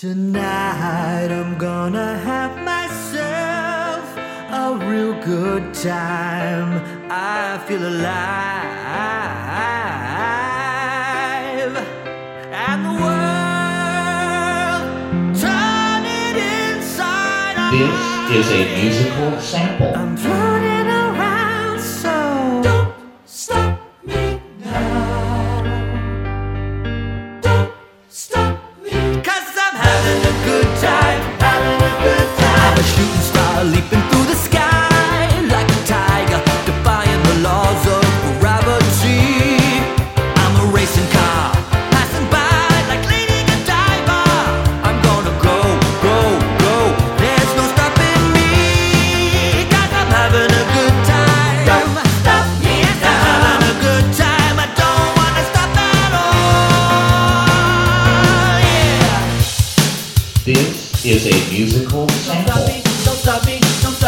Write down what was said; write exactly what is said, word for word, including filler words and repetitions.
Tonight I'm gonna have myself a real good time. I feel alive, and the world turning inside out. This is a musical sample. I'm floating around, so don't stop me now. Don't stop me, 'cause I'm having a good time, having a good time. I'm a shooting star leaping through the sky like a tiger, defying the laws of gravity. I'm a racing car passing by like Lady Godiva. I'm gonna go, go, go. There's no stopping me, 'cause I'm having a good time. Don't stop me now. I'm having a good time. I don't wanna stop at all. Yeah. This is a musical Don't stop sample. me, don't stop me, don't